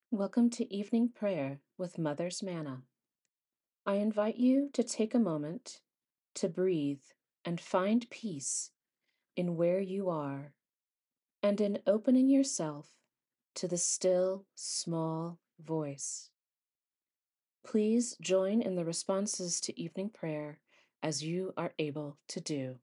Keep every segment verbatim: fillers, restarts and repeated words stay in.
Welcome to evening prayer with Mother's Manna. I invite you to take a moment to breathe and find peace in where you are and in opening yourself to the still, small voice. Please join in the responses to evening prayer as you are able to do.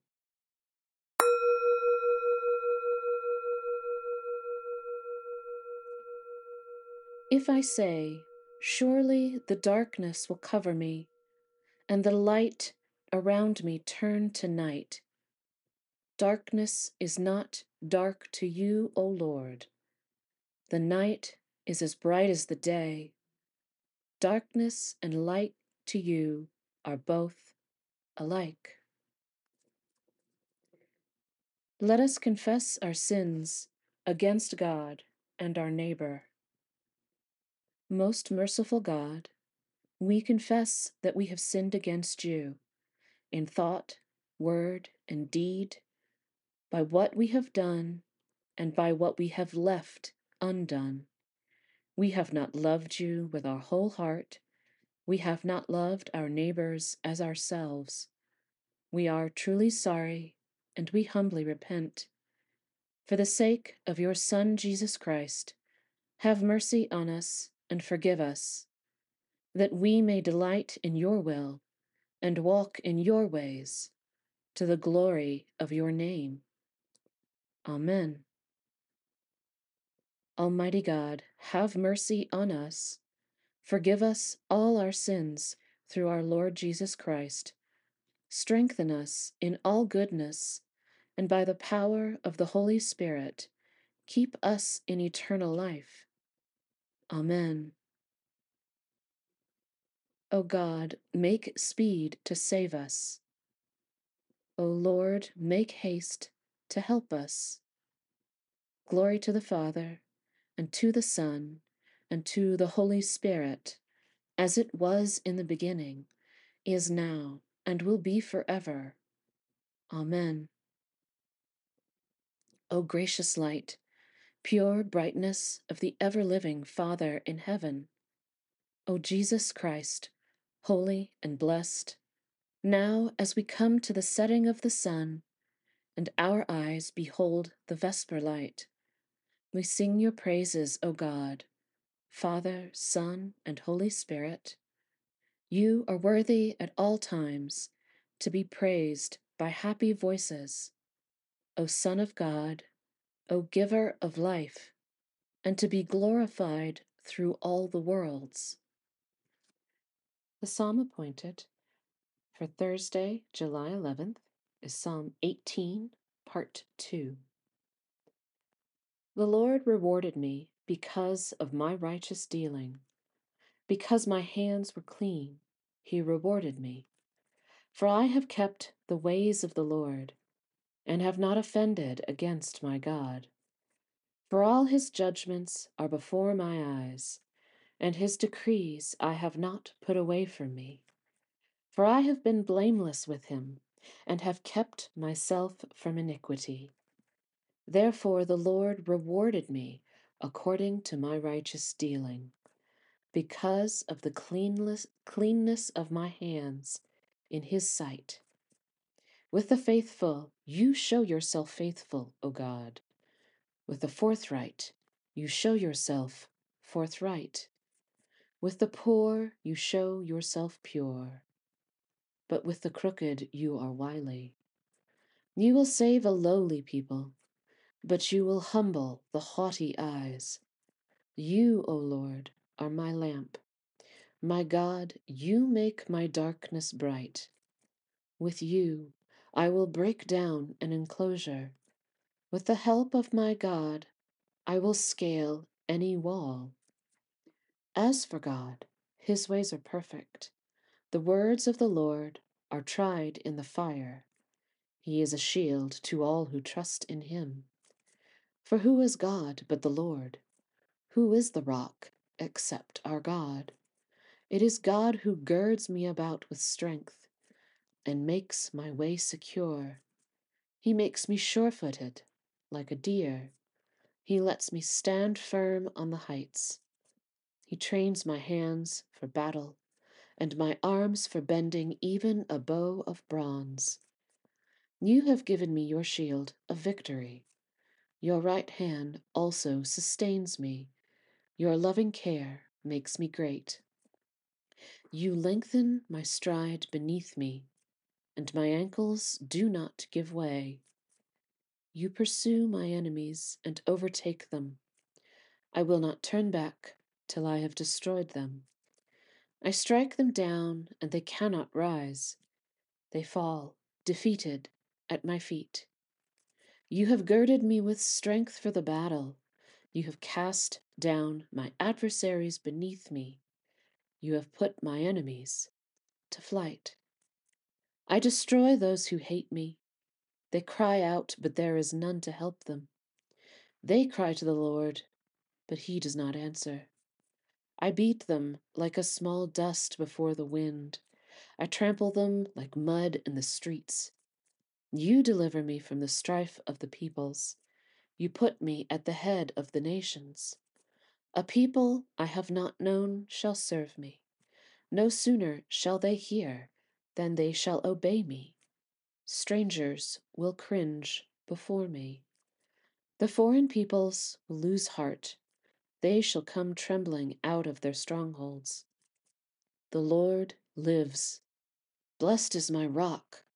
If I say, "Surely the darkness will cover me, and the light around me turn to night," darkness is not dark to you, O Lord. The night is as bright as the day. Darkness and light to you are both alike. Let us confess our sins against God and our neighbor. Most merciful God, we confess that we have sinned against you in thought, word, and deed, by what we have done and by what we have left undone. We have not loved you with our whole heart. We have not loved our neighbors as ourselves. We are truly sorry, and we humbly repent. For the sake of your Son, Jesus Christ, have mercy on us and forgive us, that we may delight in your will and walk in your ways, to the glory of your name. Amen. Almighty God, have mercy on us. Forgive us all our sins through our Lord Jesus Christ. Strengthen us in all goodness, and by the power of the Holy Spirit, keep us in eternal life. Amen. O God, make speed to save us. O Lord, make haste to help us. Glory to the Father, and to the Son, and to the Holy Spirit, as it was in the beginning, is now, and will be forever. Amen. O gracious light, pure brightness of the ever-living Father in heaven, O Jesus Christ, holy and blessed, now as we come to the setting of the sun, and our eyes behold the vesper light, we sing your praises, O God, Father, Son, and Holy Spirit. You are worthy at all times to be praised by happy voices, O Son of God, O Giver of life, and to be glorified through all the worlds. The psalm appointed for Thursday, July eleventh, is Psalm eighteen, Part two. The Lord rewarded me because of my righteous dealing. Because my hands were clean, he rewarded me. For I have kept the ways of the Lord, and have not offended against my God. For all his judgments are before my eyes, and his decrees I have not put away from me. For I have been blameless with him, and have kept myself from iniquity. Therefore the Lord rewarded me according to my righteous dealing, because of the cleanness, cleanness of my hands in his sight. With the faithful you show yourself faithful, O God. With the forthright you show yourself forthright. With the poor you show yourself pure, but with the crooked you are wily. You will save a lowly people, but you will humble the haughty eyes. You, O Lord, are my lamp. My God, you make my darkness bright. With you I will break down an enclosure. With the help of my God, I will scale any wall. As for God, his ways are perfect. The words of the Lord are tried in the fire. He is a shield to all who trust in him. For who is God but the Lord? Who is the rock except our God? It is God who girds me about with strength and makes my way secure. He makes me sure-footed, like a deer. He lets me stand firm on the heights. He trains my hands for battle, and my arms for bending even a bow of bronze. You have given me your shield of victory. Your right hand also sustains me. Your loving care makes me great. You lengthen my stride beneath me, and my ankles do not give way. You pursue my enemies and overtake them. I will not turn back till I have destroyed them. I strike them down, and they cannot rise. They fall, defeated, at my feet. You have girded me with strength for the battle. You have cast down my adversaries beneath me. You have put my enemies to flight. I destroy those who hate me. They cry out, but there is none to help them. They cry to the Lord, but he does not answer. I beat them like a small dust before the wind. I trample them like mud in the streets. You deliver me from the strife of the peoples. You put me at the head of the nations. A people I have not known shall serve me. No sooner shall they hear than they shall obey me. Strangers will cringe before me. The foreign peoples will lose heart. They shall come trembling out of their strongholds. The Lord lives. Blessed is my rock.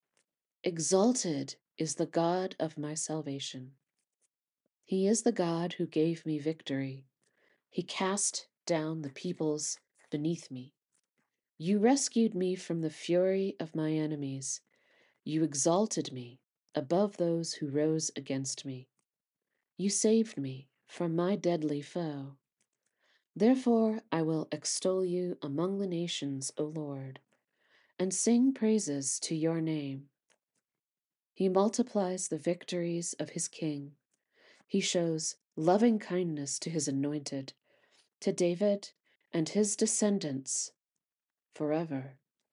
Exalted is the God of my salvation. He is the God who gave me victory. He cast down the peoples beneath me. You rescued me from the fury of my enemies. You exalted me above those who rose against me. You saved me from my deadly foe. Therefore I will extol you among the nations, O Lord, and sing praises to your name. He multiplies the victories of his king. He shows loving kindness to his anointed, to David and his descendants forever.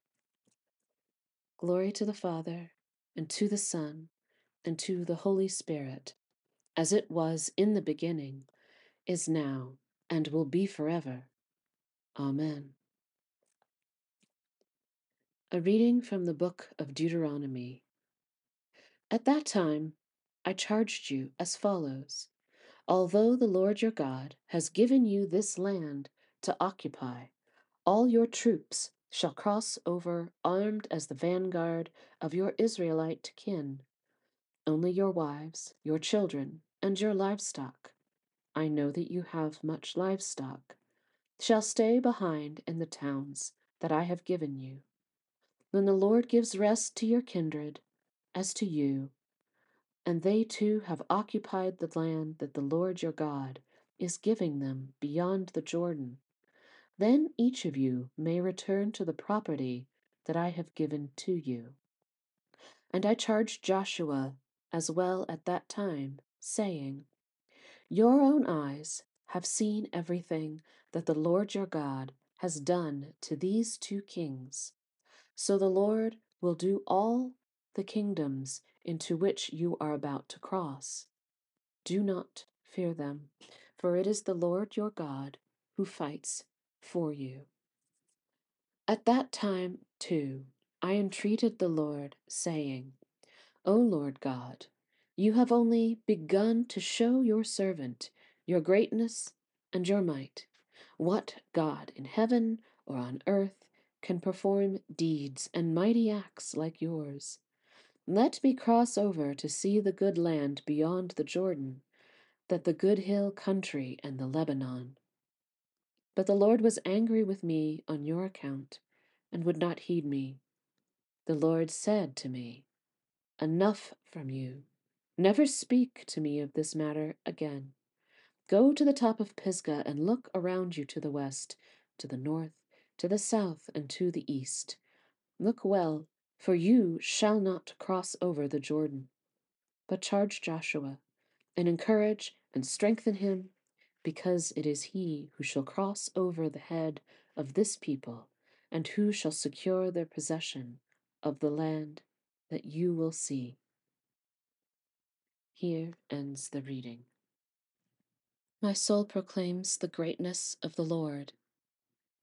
Glory to the Father, and to the Son, and to the Holy Spirit, as it was in the beginning, is now, and will be forever. Amen. A reading from the book of Deuteronomy. At that time, I charged you as follows. Although the Lord your God has given you this land to occupy, all your troops shall cross over armed as the vanguard of your Israelite kin. Only your wives, your children, and your livestock, I know that you have much livestock, shall stay behind in the towns that I have given you. When the Lord gives rest to your kindred, as to you, and they too have occupied the land that the Lord your God is giving them beyond the Jordan, then each of you may return to the property that I have given to you. And I charged Joshua as well at that time, saying, Your own eyes have seen everything that the Lord your God has done to these two kings. So the Lord will do all the kingdoms into which you are about to cross. Do not fear them, for it is the Lord your God who fights for you. At that time, too, I entreated the Lord, saying, O Lord God, you have only begun to show your servant your greatness and your might. What God in heaven or on earth can perform deeds and mighty acts like yours? Let me cross over to see the good land beyond the Jordan, that the good hill country and the Lebanon. But the Lord was angry with me on your account, and would not heed me. The Lord said to me, Enough from you. Never speak to me of this matter again. Go to the top of Pisgah and look around you to the west, to the north, to the south, and to the east. Look well, for you shall not cross over the Jordan. But charge Joshua, and encourage and strengthen him, because it is he who shall cross over the head of this people, and who shall secure their possession of the land that you will see. Here ends the reading. My soul proclaims the greatness of the Lord.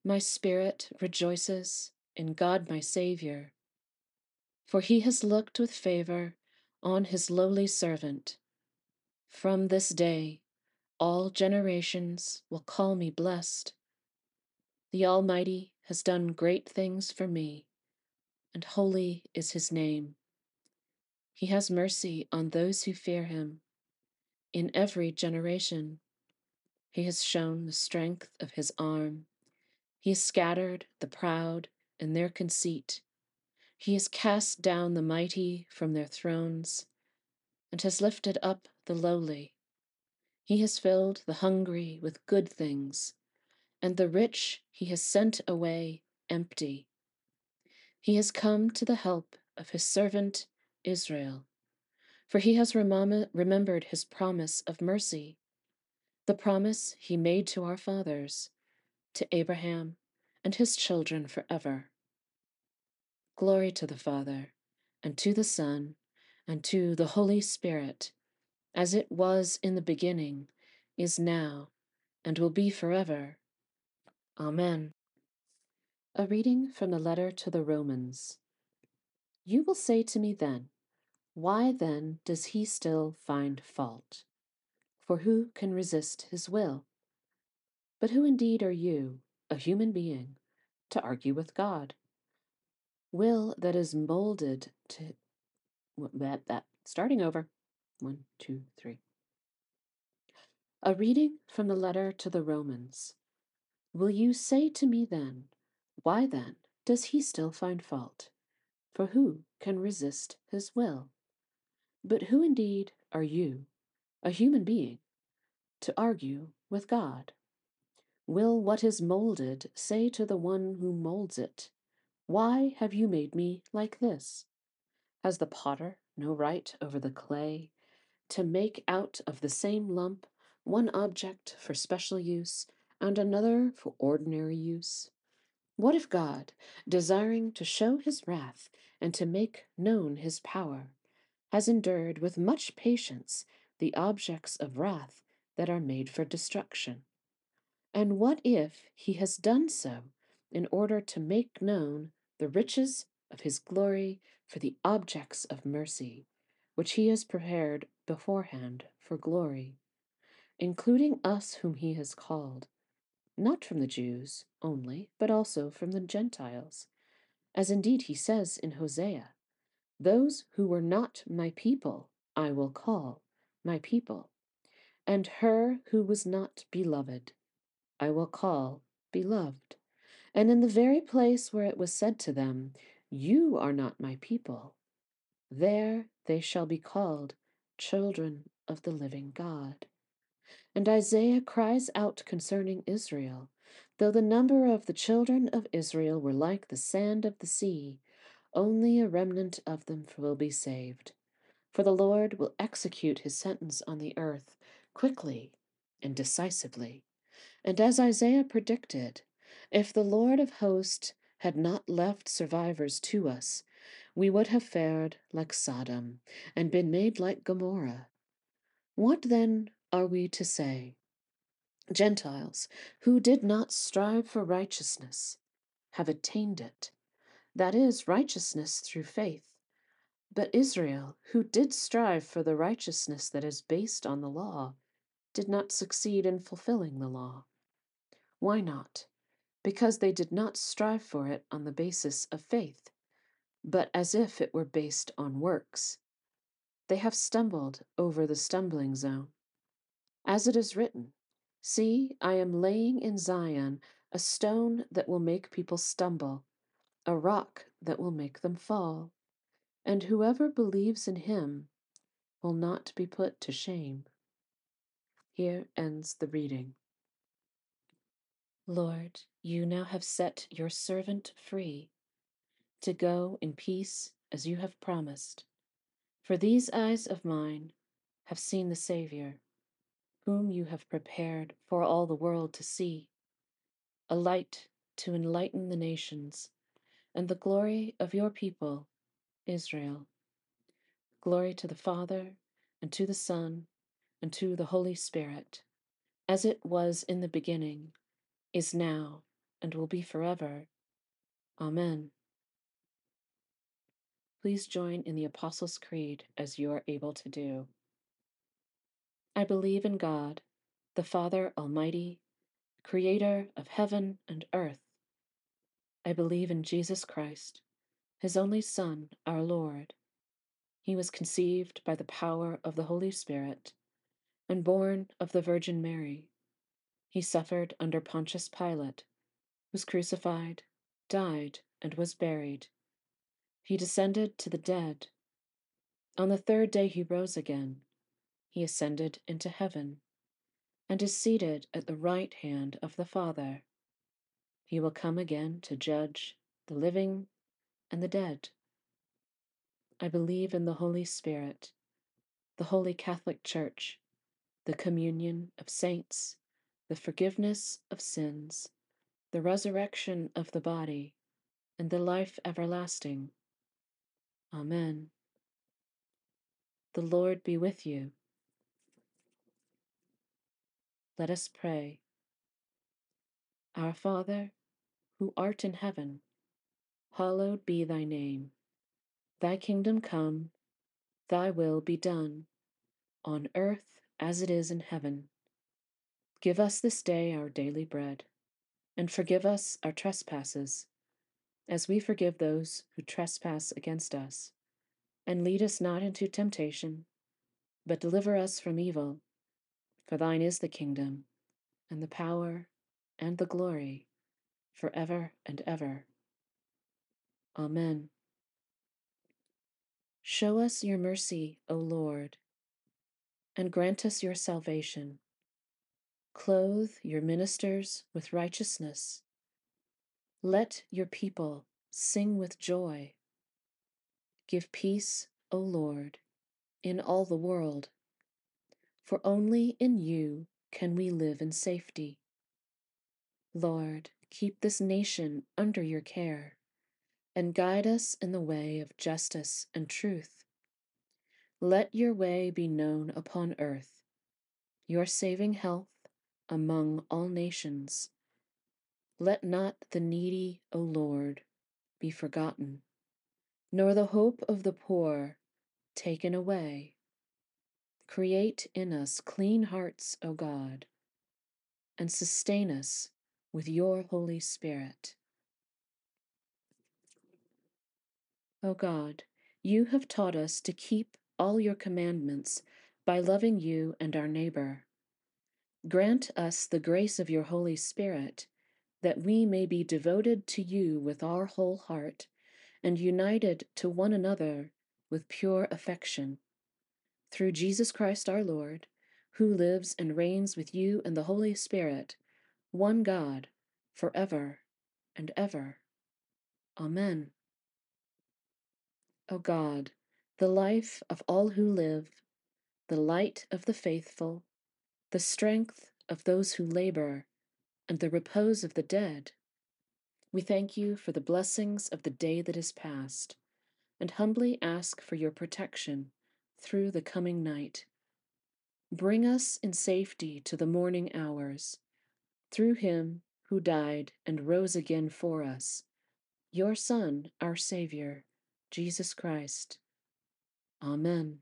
My spirit rejoices in God my Savior, for he has looked with favor on his lowly servant. From this day, all generations will call me blessed. The Almighty has done great things for me, and holy is his name. He has mercy on those who fear him in every generation. He has shown the strength of his arm. He has scattered the proud in their conceit. He has cast down the mighty from their thrones and has lifted up the lowly. He has filled the hungry with good things, and the rich he has sent away empty. He has come to the help of his servant Israel, for he has remem- remembered his promise of mercy, the promise he made to our fathers, to Abraham and his children forever. Glory to the Father, and to the Son, and to the Holy Spirit, as it was in the beginning, is now, and will be forever. Amen. A reading from the letter to the Romans. You will say to me then, why then does he still find fault? For who can resist his will? But who indeed are you, a human being, to argue with God? Will that is molded to that, that starting over. One, two, three. A reading from the letter to the Romans. Will you say to me then, why then does he still find fault? For who can resist his will? But who indeed are you, a human being, to argue with God? Will what is molded say to the one who molds it, why have you made me like this? Has the potter no right over the clay to make out of the same lump one object for special use and another for ordinary use? What if God, desiring to show his wrath and to make known his power, has endured with much patience the objects of wrath that are made for destruction? And what if he has done so in order to make known the riches of his glory for the objects of mercy, which he has prepared beforehand for glory, including us whom he has called, not from the Jews only, but also from the Gentiles, as indeed he says in Hosea, those who were not my people I will call my people, and her who was not beloved I will call beloved. And in the very place where it was said to them, you are not my people, there they shall be called children of the living God. And Isaiah cries out concerning Israel, though the number of the children of Israel were like the sand of the sea, only a remnant of them will be saved. For the Lord will execute his sentence on the earth quickly and decisively. And as Isaiah predicted, if the Lord of hosts had not left survivors to us, we would have fared like Sodom and been made like Gomorrah. What then are we to say? Gentiles, who did not strive for righteousness, have attained it, that is, righteousness through faith. But Israel, who did strive for the righteousness that is based on the law, did not succeed in fulfilling the law. Why not? Because they did not strive for it on the basis of faith, but as if it were based on works. They have stumbled over the stumbling zone. As it is written, see, I am laying in Zion a stone that will make people stumble, a rock that will make them fall, and whoever believes in him will not be put to shame. Here ends the reading. Lord, you now have set your servant free to go in peace as you have promised. For these eyes of mine have seen the Savior, whom you have prepared for all the world to see, a light to enlighten the nations, and the glory of your people, Israel. Glory to the Father, and to the Son, and to the Holy Spirit, as it was in the beginning, is now, and will be forever. Amen. Please join in the Apostles' Creed as you are able to do. I believe in God, the Father Almighty, creator of heaven and earth. I believe in Jesus Christ, his only Son, our Lord. He was conceived by the power of the Holy Spirit and born of the Virgin Mary. He suffered under Pontius Pilate, was crucified, died, and was buried. He descended to the dead. On the third day he rose again. He ascended into heaven and is seated at the right hand of the Father. He will come again to judge the living and the dead. I believe in the Holy Spirit, the Holy Catholic Church, the communion of saints, the forgiveness of sins, the resurrection of the body, and the life everlasting. Amen. The Lord be with you. Let us pray. Our Father, who art in heaven, hallowed be thy name. Thy kingdom come, thy will be done, on earth as it is in heaven. Give us this day our daily bread, and forgive us our trespasses, as we forgive those who trespass against us. And lead us not into temptation, but deliver us from evil. For thine is the kingdom, and the power, and the glory, forever and ever. Amen. Show us your mercy, O Lord, and grant us your salvation. Clothe your ministers with righteousness. Let your people sing with joy. Give peace, O Lord, in all the world, for only in you can we live in safety. Lord, keep this nation under your care, and guide us in the way of justice and truth. Let your way be known upon earth, your saving health among all nations. Let not the needy, O Lord, be forgotten, nor the hope of the poor taken away. Create in us clean hearts, O God, and sustain us with your Holy Spirit. O God, you have taught us to keep all your commandments by loving you and our neighbor. Grant us the grace of your Holy Spirit, that we may be devoted to you with our whole heart and united to one another with pure affection. Through Jesus Christ our Lord, who lives and reigns with you and the Holy Spirit, one God, forever and ever. Amen. O God, the life of all who live, the light of the faithful, the strength of those who labor, and the repose of the dead, we thank you for the blessings of the day that is past, and humbly ask for your protection through the coming night. Bring us in safety to the morning hours, through him who died and rose again for us, your Son, our Savior, Jesus Christ. Amen.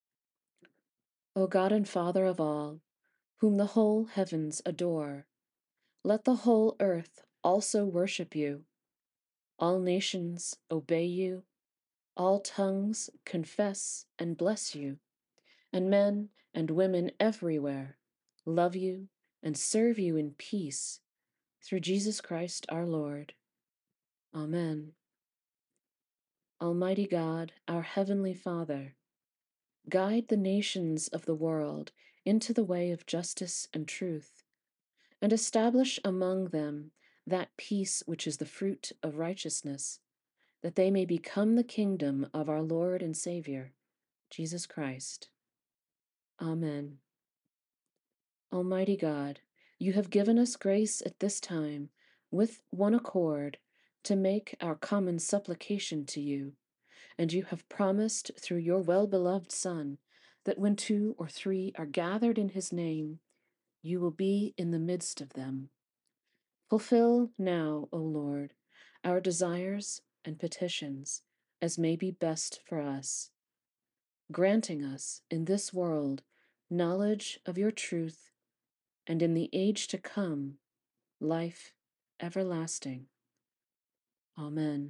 O God and Father of all, whom the whole heavens adore, let the whole earth also worship you. All nations obey you, all tongues confess and bless you, and men and women everywhere love you and serve you in peace, through Jesus Christ our Lord. Amen. Almighty God, our heavenly Father, guide the nations of the world into the way of justice and truth, and establish among them that peace which is the fruit of righteousness, that they may become the kingdom of our Lord and Savior, Jesus Christ. Amen. Almighty God, you have given us grace at this time, with one accord, to make our common supplication to you, and you have promised through your well-beloved Son that when two or three are gathered in his name, you will be in the midst of them. Fulfill now, O Lord, our desires and petitions as may be best for us, granting us in this world knowledge of your truth, and in the age to come, life everlasting. Amen.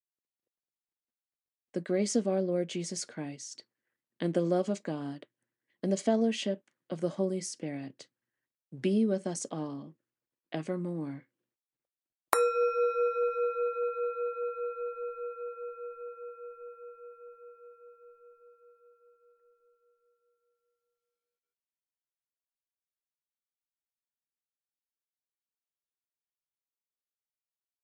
The grace of our Lord Jesus Christ, and the love of God, and the fellowship of the Holy Spirit be with us all evermore.